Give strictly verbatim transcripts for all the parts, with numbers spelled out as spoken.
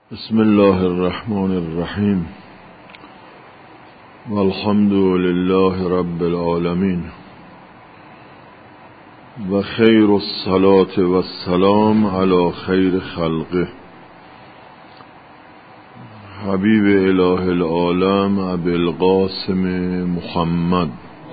بسم الله الرحمن الرحیم والحمد لله رب العالمین و خیر الصلاة و السلام علی خیر خلقه حبیب اله العالم ابی القاسم محمد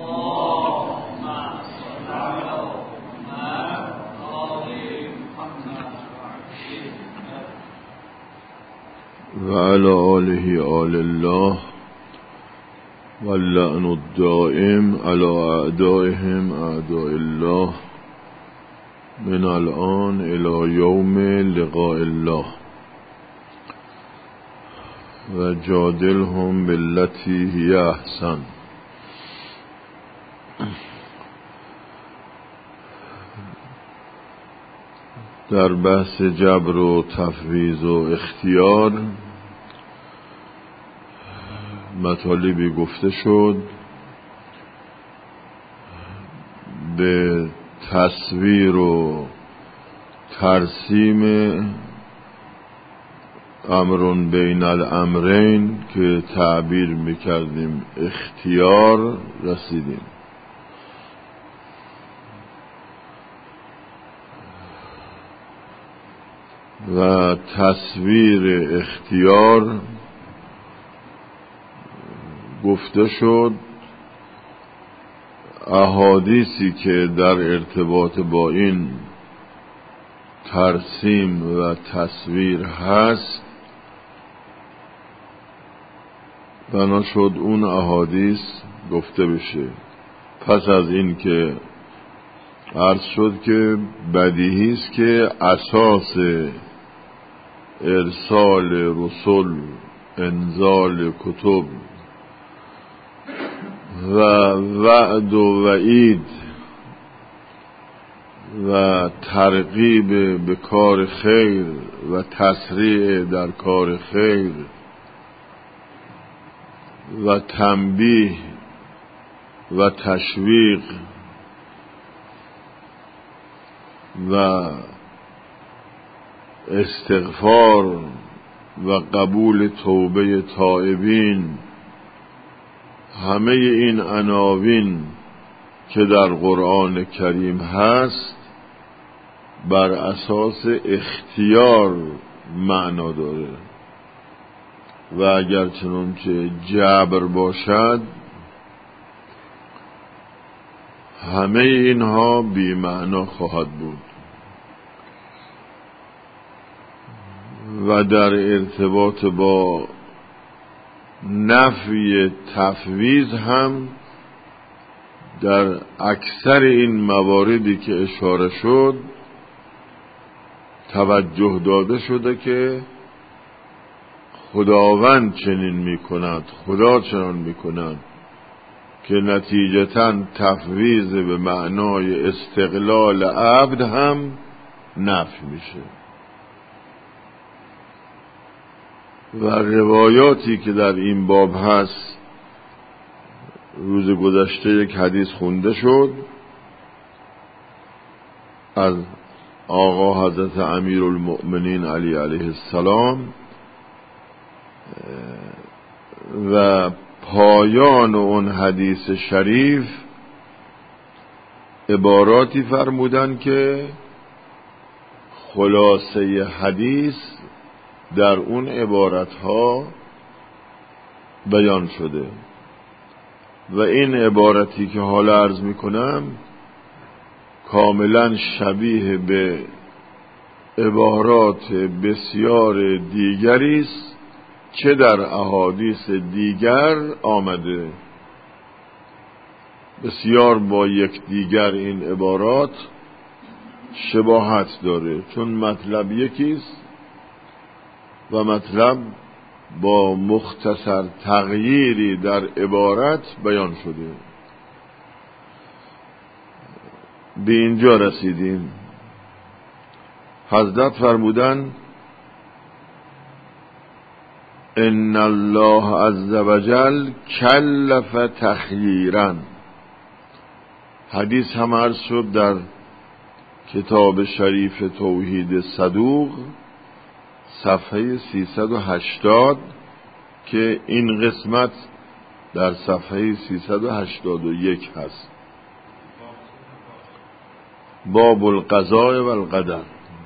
و علی آله آل الله و اللعن الدائم علی اعدائهم اعداء الله من الان الی یوم لقاء الله و جادلهم بالتی هی احسن. در بحث جبر و تفویض و اختیار مطالبی گفته شد به تصویر و ترسیم امر بین الامرین که تعبیر میکردیم اختیار رسیدیم. و تصویر اختیار گفته شد احادیثی که در ارتباط با این ترسیم و تصویر هست بنا شد اون احادیث گفته بشه. پس از این که عرض شد که بدیهی است که اساس ارسال رسول، انزال کتب و وعد و وعید و ترغیب به کار خیر و تسریع در کار خیر و تنبیه و تشویق و استغفار و قبول توبه تائبین، همه این عناوین که در قرآن کریم هست بر اساس اختیار معنا داره و اگر چنانچه جبر باشد همه اینها بی معنا خواهد بود. و در ارتباط با نفی تفویض هم در اکثر این مواردی که اشاره شد توجه داده شده که خداوند چنین می کند، خدا چنان می کند که نتیجتاً تفویض به معنای استقلال عبد هم نفی میشه. و روایاتی که در این باب هست، روز گذشته یک حدیث خونده شد از آقا حضرت امیرالمؤمنین علی علیه السلام و پایان اون حدیث شریف عباراتی فرمودن که خلاصه حدیث در اون عبارتها بیان شده و این عبارتی که حالا عرض میکنم کاملا شبیه به عبارات بسیار دیگری است چه در احادیث دیگر آمده. بسیار با یک دیگر این عبارات شباهت داره چون مطلب یکیست و مطلب با مختصر تغییری در عبارت بیان شده. به اینجا رسیدیم. حضرت فرمودن ان الله عز وجل کلف تخییرا. حدیث هم عرض شد در کتاب شریف توحید صدوق صفحه سیصد و هشتاد که این قسمت در صفحه سیصد و هشتاد و یک هست. باب القضاء و القدر.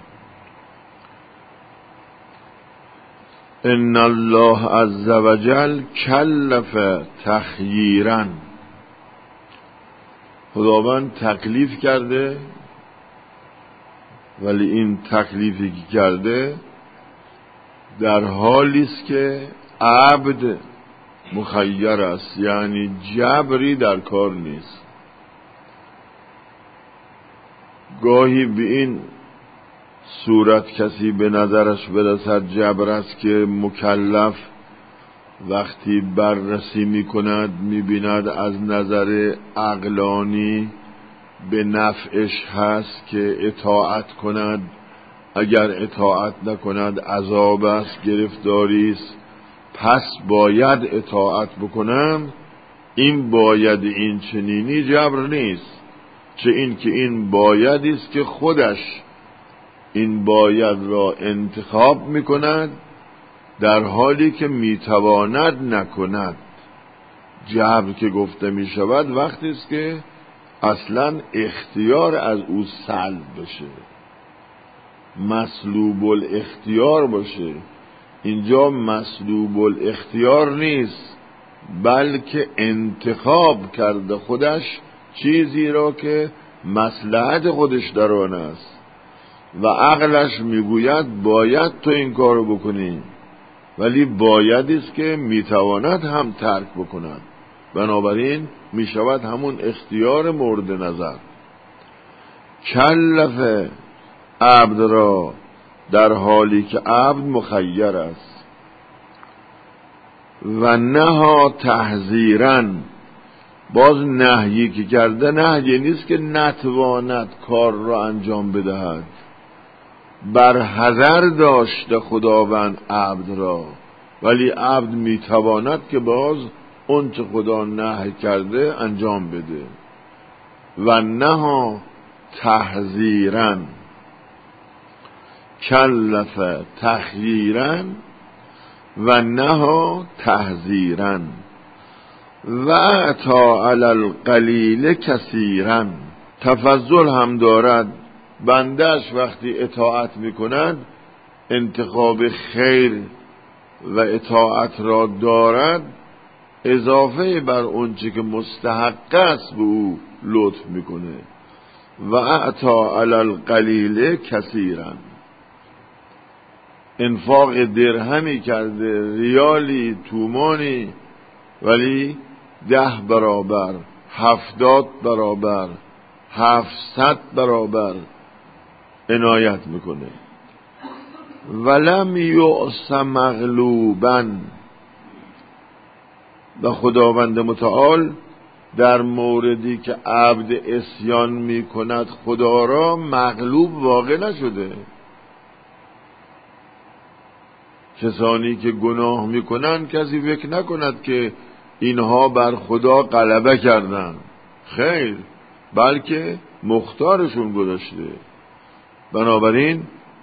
ان الله عز وجل کلف تخییرا، خداوند تکلیف کرده، ولی این تکلیفی که کرده در حالی است که عبد مخیر است، یعنی جبری در کار نیست. گاهی به این صورت کسی به نظرش برسد جبر است که مکلف وقتی بررسی می کند می بیند از نظر عقلانی به نفعش هست که اطاعت کند، اگر اطاعت نکند عذاب است، گرفتاری است، پس باید اطاعت بکنم. این باید این چنینی جبر نیست، چه این که این باید است که خودش این باید را انتخاب می کند در حالی که می تواند نکند. جبر که گفته می شود وقتی است که اصلا اختیار از او سلب بشه، مسلوب الاختیار باشه. اینجا مسلوب الاختیار نیست، بلکه انتخاب کرده خودش چیزی را که مصلحت خودش در آن است و عقلش میگوید باید تو این کارو بکنی، ولی باید است که میتواند هم ترک بکند. بنابراین میشود همون اختیار مورد نظر. کلف عبد را در حالی که عبد مخیر است. و نهی تحذیرا، باز نهیی که کرده نهیی نیست که نتواند کار را انجام بدهد، بر حذر داشته خداوند عبد را، ولی عبد میتواند که باز اون چه خدا نهی کرده انجام بده. و نهی تحذیرا، کلف تخییرا و نهی تحذیرا و اعطا علی القلیل کثیرا. تفضل هم دارد بندش وقتی اطاعت میکند، انتخاب خیر و اطاعت را دارد، اضافه بر اونچه که مستحق است به او لطف میکنه. و اعطا علی القلیل کثیرا، انفاق درهمی کرده، ریالی، تومانی، ولی ده برابر، هفتاد برابر، هفتصد برابر عنایت میکنه. ولم یعص مغلوبا، و خداوند متعال در موردی که عبد عصیان میکند خدا را مغلوب واقع نشده. کسانی که گناه میکنند کسی فکر نکند که اینها بر خدا غلبه کردن، خیر، بلکه مختارشون گذاشته. بنابراین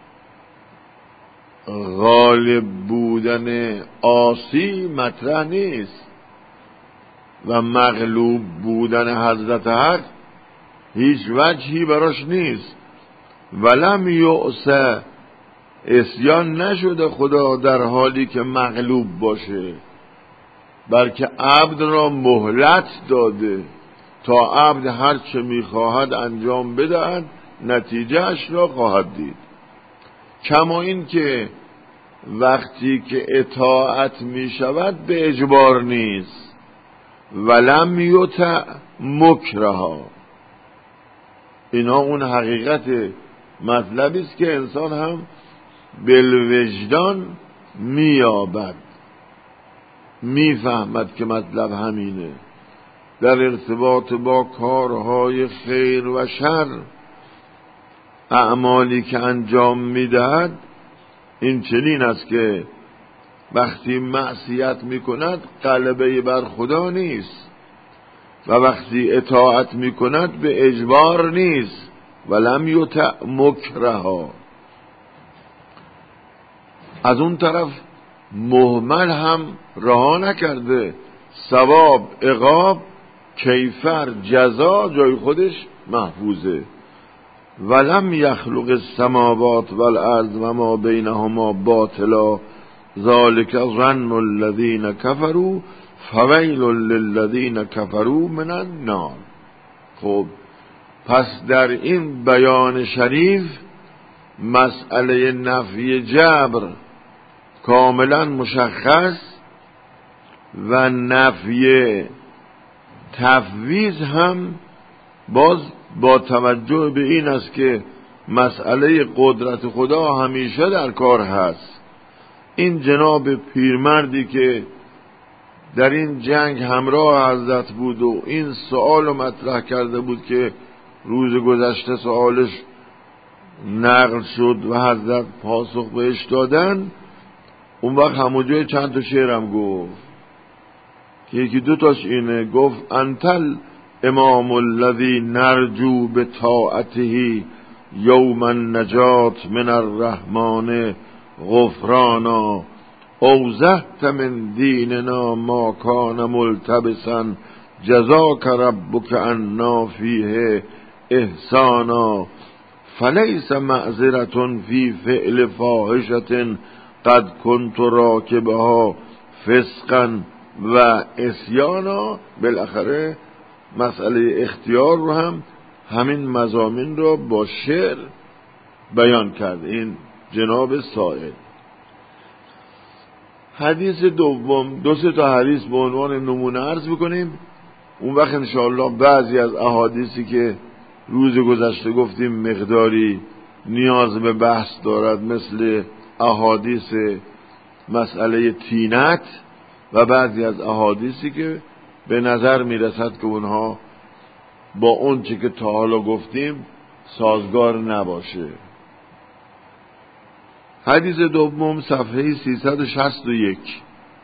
غالب بودن عاصی مطرح نیست و مغلوب بودن حضرت حق هیچ وجهی براش نیست. ولم یعص، عصیان نشده خدا در حالی که مغلوب باشه، بلکه عبد را مهلت داده تا عبد هر چه میخواهد انجام بدهد، نتیجه اش را خواهد دید. کما این که وقتی که اطاعت میشود به اجبار نیست. ولم یطع مکرها، اینا اون حقیقت مطلبی است که انسان هم بالوجدان میابد، میفهمد که مطلب همینه. در ارتباط با کارهای خیر و شر، اعمالی که انجام میدهد، این چنین است که وقتی معصیت میکند غلبه بر خدا نیست و وقتی اطاعت میکند به اجبار نیست. ولم یطع مکرها، از اون طرف مهمل هم رها نکرده، ثواب، عقاب، کیفر، جزا جای خودش محفوظه. ولم یخلق السماوات والارض و ما بینهما باطلا ذلک ظن الذین کفروا فویل للذین کفروا من النار. خب پس در این بیان شریف مسئله نفی جبر کاملا مشخص و نفی تفویض هم باز با توجه به این است که مسئله قدرت خدا همیشه در کار هست. این جناب پیرمردی که در این جنگ همراه حضرت بود و این سوال مطرح کرده بود که روز گذشته سوالش نقل شد و حضرت پاسخ بهش دادن، اون وقت همونجای چند تا شعرم گفت که یکی دو تاش اینه، گفت انتل امام الذی نرجو به طاعته یوم النجات من الرحمن غفرانا اوزهت من دیننا ما کان ملتبسا جزاک ربک عنا فیه احسانا فلیس معذرة فی فعل فاحشة قد کنت راکبها فسقا و عصیانا. بالاخره مسئله اختیار رو هم همین مضامین رو با شعر بیان کرد این جناب سائل. حدیث دوم، دو سه تا حدیث به عنوان نمونه عرض بکنیم، اون وقت انشاءالله بعضی از احادیثی که روز گذشته گفتیم مقداری نیاز به بحث دارد، مثل احادیث مسئله تینت و بعضی از احادیثی که به نظر میرسد که اونها با اون چی که تا حالا گفتیم سازگار نباشه. حدیث دوم صفحه سیصد و شصت و یک،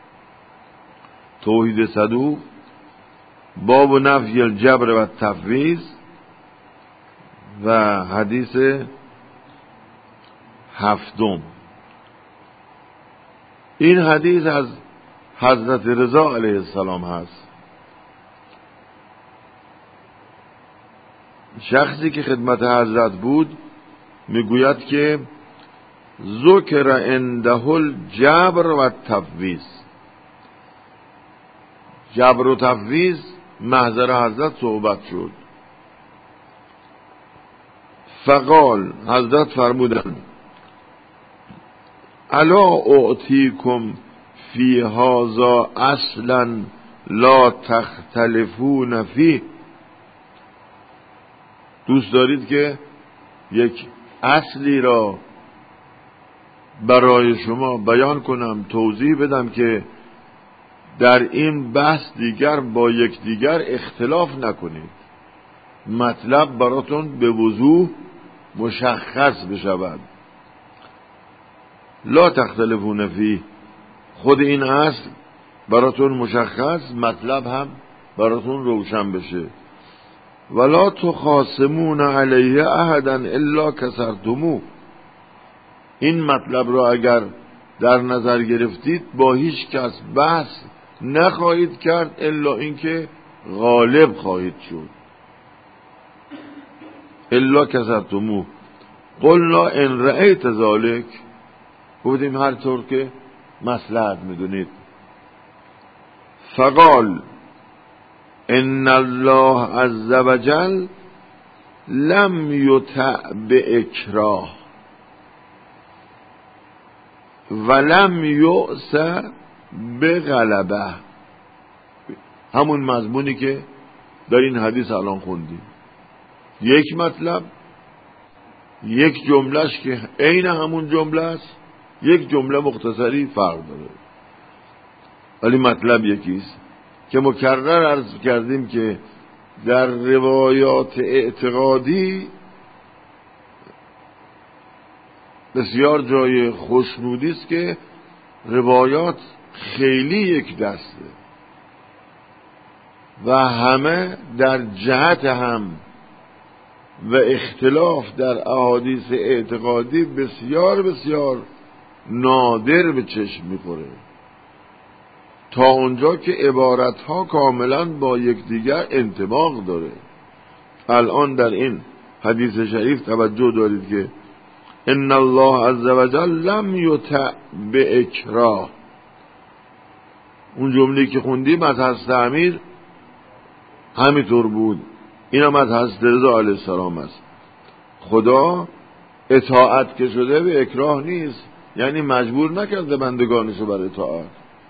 توحید صدوق، باب نفی الجبر و تفویض، و حدیث هفتم. این حدیث از حضرت رضا علیه السلام هست. شخصی که خدمت حضرت بود میگوید که ذکر عنده الجبر و تفویض، جبر و تفویض محضر حضرت صحبت شد. فقال، حضرت فرمودند الا اعطیکم فی هذا اصلا لا تختلفون فیه. دوست دارید که یک اصلی را برای شما بیان کنم، توضیح بدم که در این بحث دیگر با یکدیگر اختلاف نکنید، مطلب براتون به وضوح مشخص بشود. لا تختلفون فیه، خود این اصل براتون مشخص، مطلب هم براتون روشن بشه. ولا تخاصمون علیه احدا الا کسرتموه، این مطلب را اگر در نظر گرفتید با هیچ کس بحث نخواهید کرد الا اینکه غالب خواهید شد. الا کسرتموه. قلنا ان رأیت ذلک، گفتیم هر طور که مصلحت میدونید. فقال ان الله عز وجل لم یطع باکراه ولم یؤس بغلبه، همون مضمونی که در این حدیث الان خوندیم. یک مطلب، یک جملهش که عین همون جمله است، یک جمله مختصری فرق داره، ولی مطلب یکیست که مکرر عرض کردیم که در روایات اعتقادی بسیار جای خوشنودی است که روایات خیلی یک دسته و همه در جهت هم و اختلاف در احادیث اعتقادی بسیار بسیار نادر به چشم میخوره، تا اونجا که عبارتها کاملا با یکدیگر انطباق داره. الان در این حدیث شریف توجه دارید که ان الله عز وجل لم یطع به اکراه، اون جمله که خوندیم از حضرت امیر همینطور بود، این هم از حضرت رضا علیه السلام است. خدا اطاعت که شده به اکراه نیست، یعنی مجبور نکرده بندگانشو بر اطاعت.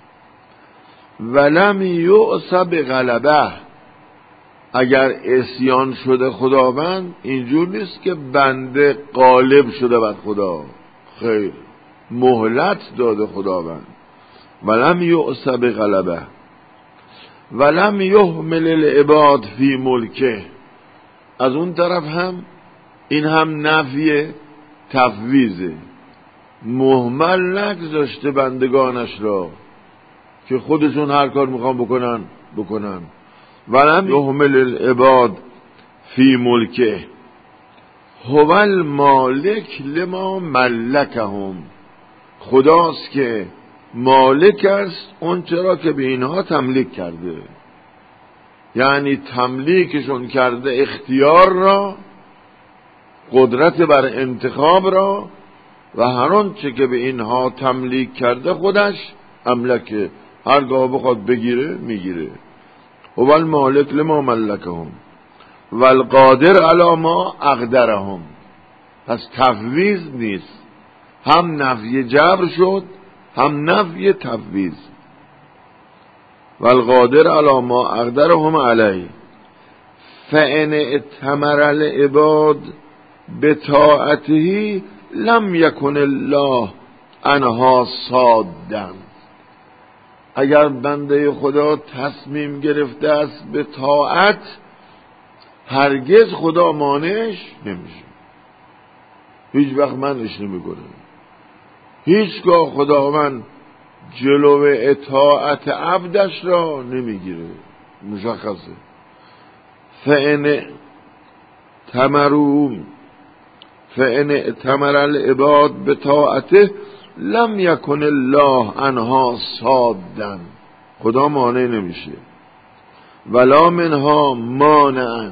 ولم یعص بغلبه، اگر عصیان شده خداوند اینجور نیست که بنده غالب شده بر خدا، خیر، مهلت داده خداوند. ولم یعص بغلبه ولم یهمل العباد فی ملکه، از اون طرف هم این هم نفی تفویضه، مهمل نگذاشته بندگانش را که خودشون هر کار میخوان بکنن بکنن. ولم یهمل العباد فی ملکه هو المالک لما ملکهم، خداست که مالک است اون چرا که به اینها تملیک کرده، یعنی تملیکشون کرده اختیار را، قدرت بر انتخاب را، و هر آنچه که به اینها تملیک کرده خودش املکه، هرگاه بخواد بگیره میگیره. هو المالک لما ملکهم و القادر علی ما اقدرهم، پس تفویض نیست، هم نفی جبر شد هم نفی تفویض. و القادر علی ما اقدرهم علیه فان اتمر العباد بطاعته لم یکن الله عنها صادا، اگر بنده خدا تصمیم گرفته است به طاعت هرگز خدا مانعش نمیشه، هیچ وقت منعش نمیکنه، هیچگاه خداوند جلو اطاعت عبدش را نمیگیره، مشخصه. فان تمروا فان تمر العباد به طاعته لم یکن الله عنها صادا، خدا مانع نمیشه. ولا منها مانعا،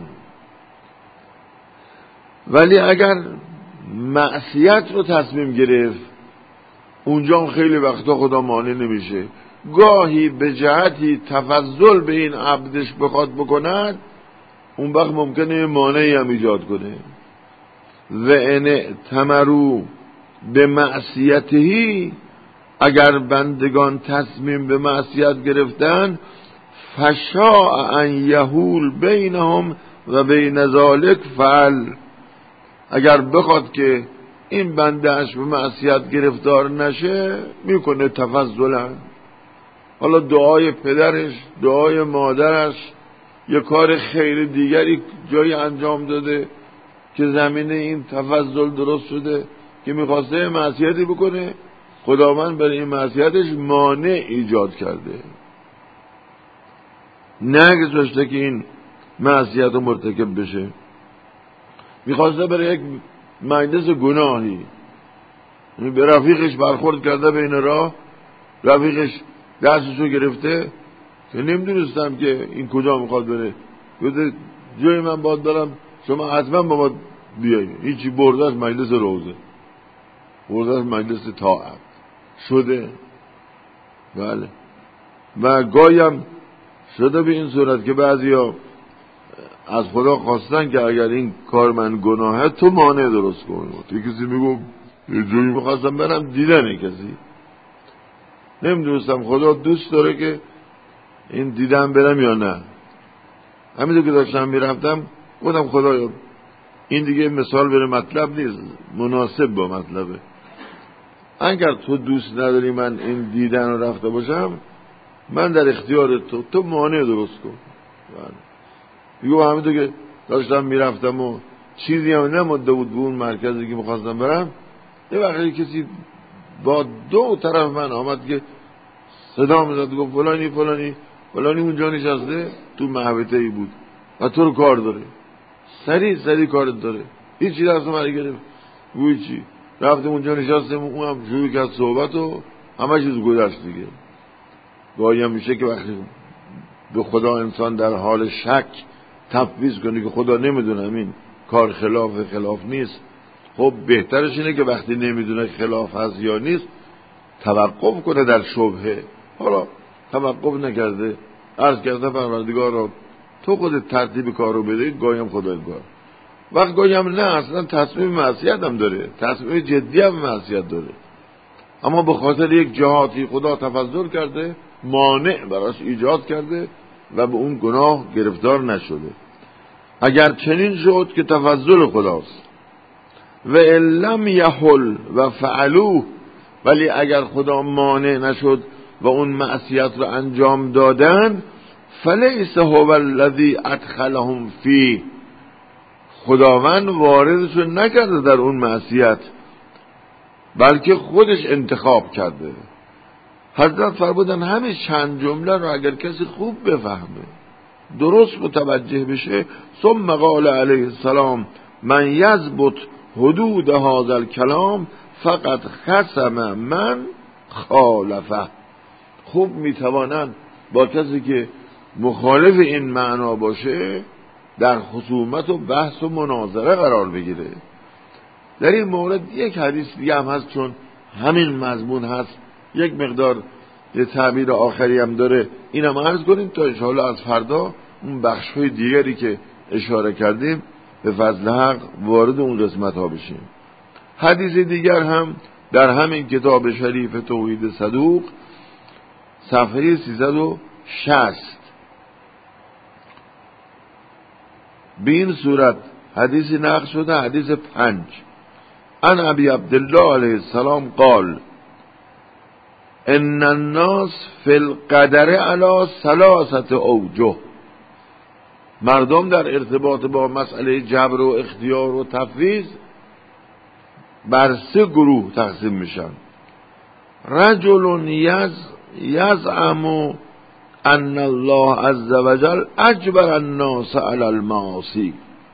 ولی اگر معصیت رو تصمیم گرفت اونجا خیلی وقتا خدا مانع نمیشه، گاهی به جهتی تفضل به این عبدش بخواد بکند اون وقت ممکنه مانعی هم ایجاد کنه. و ان تمرو به معصیتهی، اگر بندگان تصمیم به معصیت گرفتن فشاء ان یهول بینهم و بین ذالک فعل، اگر بخواد که این بندهش به معصیت گرفتار نشه میکنه تفضلا، حالا دعای پدرش، دعای مادرش، یه کار خیر دیگری جایی انجام داده که زمینه این تفضل درست شده که میخواسته معصیتی بکنه، خداوند برای این معصیتش مانع ایجاد کرده، نگذاشته که این معصیت رو مرتکب بشه. میخواسته برای یک مجلس گناهی به رفیقش برخورد کرده بین راه، رفیقش دستشو گرفته که نمیدونستم که این کجا میخواد بره، گفته جای من باید برم، شما حتما با ما بیایید، هیچی، برده از مجلس روزه، برده از مجلس طاعت شده. بله، و گایم شده به این صورت که بعضیا از خدا خواستن که اگر این کار من گناهه تو مانع درست کن. یه کسی میگو یه جایی میخواستم برم دیدن کسی، نمیدونستم خدا دوست داره که این دیدن برم یا نه، همینطور که داشتم میرفتم گفتم خدایا این دیگه مثال بره مطلب نیست، مناسب با مطلبه، اگر تو دوست نداری من این دیدن رو رفته باشم من در اختیار تو، تو مانع درست کن. دیگه همینطور که داشتم میرفتم و چیزی هم نمونده بود به اون مرکزی که میخواستم برم، یه وقتی کسی با دو طرف من آمد که صدا میزد، گفت فلانی فلانی فلانی اونجا نشسته تو محوطه ای بود و تو رو کار داره، سریع سریع کارت داره، هیچی دست من گرفت، گوی چی؟ رفتیم اونجا نشستیم، اون هم شروع کرد صحبت و همه چیز گذشت دیگه. گاهی هم میشه که وقتی به خدا انسان در حال شک تفویض کنه که خدا نمیدونم این کار خلاف خلاف نیست، خب بهترش اینه که وقتی نمیدونه خلاف هست یا نیست توقف کنه در شبهه. حالا توقف نکرده، عرض کرده پروردگار را تو خودت ترتیب کار رو بده، گاهی هم خدایگار، وقت گاهی هم نه، اصلا تصمیم معصیت هم داره، تصمیم جدی هم معصیت داره، اما به خاطر یک جهاتی خدا تفضل کرده، مانع براش ایجاد کرده و به اون گناه گرفتار نشده. اگر چنین شد که تفضل خداست، و لم یحل و فعلوه، ولی اگر خدا مانع نشد و اون معصیت رو انجام دادن، فلیس هو الذی ادخلهم فی، خداوند واردشون نکرده در اون معصیت، بلکه خودش انتخاب کرده. حضرت فرمودن همین چند جمله رو اگر کسی خوب بفهمه، درست متوجه بشه، ثم قال علیه السلام من یضبط حدود هذا الکلام فقط خصم من خالفه، خوب میتوانند با کسی که مخالف این معنا باشه در خصومت و بحث و مناظره قرار بگیره. در این مورد یک حدیث دیگه هم هست، چون همین مضمون هست، یک مقدار یه تعبیر آخری هم داره، اینم عرض کنیم تا انشاءالله از فردا اون بخش‌های دیگری که اشاره کردیم به فضل حق وارد اون قسمت ها بشیم. حدیث دیگر هم در همین کتاب شریف توحید صدوق صفحه سیصد و شصت به این صورت حدیثی نقل شده، حدیث پنج، عن ابی عبدالله علیه السلام قال ان الناس فی القدر علی ثلاثه اوجه، مردم در ارتباط با مسئله جبر و اختیار و تفویض بر سه گروه تقسیم میشن. رجل یز یزعم ان الله عز وجل اجبر الناس علی المعاصی،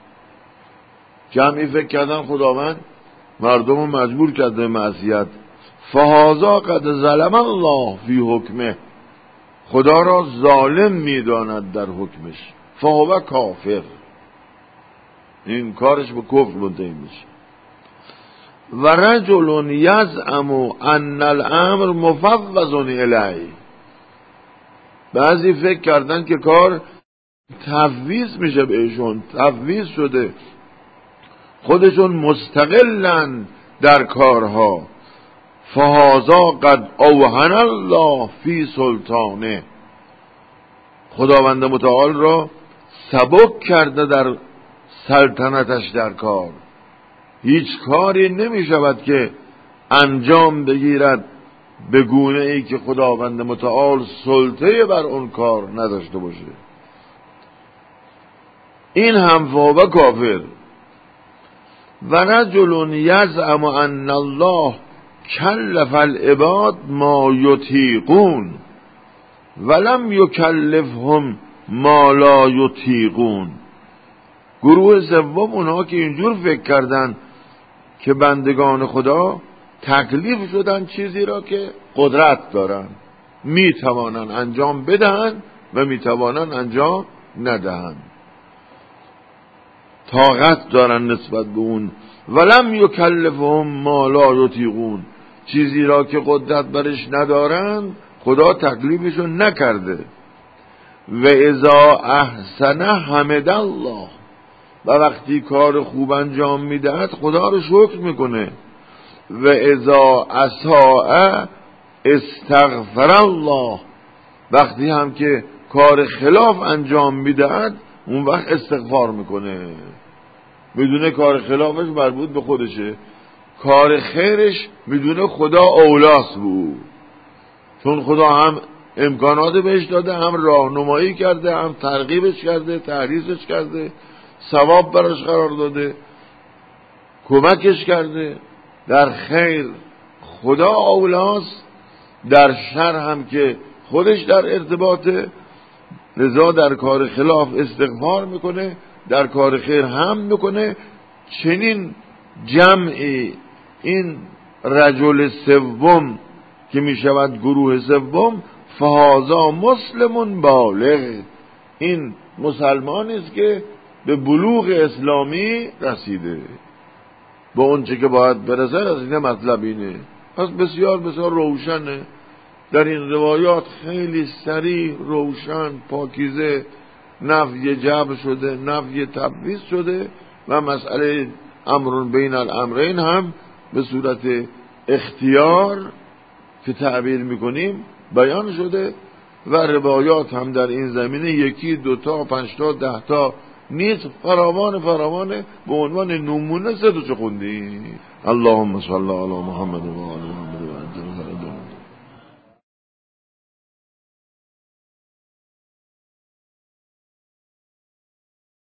جمعی فکر کردن خداوند مردم رو مجبور کرده معصیت، فهذا قد ظلم الله فی حکمه، خدا را ظالم میداند در حکمش، فهو کافر، این کارش به کفر منتهی میشه. و رجل یزعم ان الامر مفوض الیه، بعضی فکر کردن که کار تفویض میشه بهشون، تفویض شده، خودشون مستقلن در کارها، فهذا قد اوهن الله فی سلطانه، خداوند متعال را سبک کرده در سلطنتش در کار، هیچ کاری نمی شود که انجام بگیرد به گونه ای که خداوند متعال سلطه بر اون کار نداشته باشه. این هم فهو کافر. و رجل یزعم ان الله کلف العباد ما یطیقون ولم یکلفهم ما لا یطیقون، گروه سوم اونها که اینجور فکر کردن که بندگان خدا تکلیف شدن چیزی را که قدرت دارن، میتوانن انجام بدهن و میتوانن انجام ندهن، طاقت دارن نسبت به اون، ولم یکلفهم ما لا یطیقون، چیزی را که قدرت برش ندارن خدا تکلیفشون نکرده. و اذا احسن حمد الله، و وقتی کار خوب انجام میدهد خدا رو شکر میکنه. و اذا اساء استغفر الله، وقتی هم که کار خلاف انجام میدهد اون وقت استغفار میکنه، میدونه کار خلافش مربوط به خودشه، کار خیرش میدونه خدا اولاست بود، چون خدا هم امکانات بهش داده، هم راهنمایی کرده، هم ترغیبش کرده، تحریضش کرده، ثواب براش قرار داده، کمکش کرده. در خیر خدا اولاست، در شر هم که خودش در ارتباطه، لذا در کار خلاف استغفار میکنه، در کار خیر هم میکنه. چنین جمعی این رجل سوم که می شود گروه سوم، فهازا مسلمون بالغ، این مسلمانی است که به بلوغ اسلامی رسیده، با اونچه که باید برسه رسیده. مطلب اینه. پس بسیار بسیار روشنه در این روایات، خیلی سریع روشن پاکیزه نفی جبر شده، نفی تبعیض شده و مسئله امر بین الامرین هم به صورت اختیار که تعبیر میکنیم بیان شده و روایات هم در این زمینه یکی دوتا پنجتا دهتا نیست، فراوان فراوانه. به عنوان نمونه سه تا چه خوندیم. اللهم صل علی محمد و آل محمد.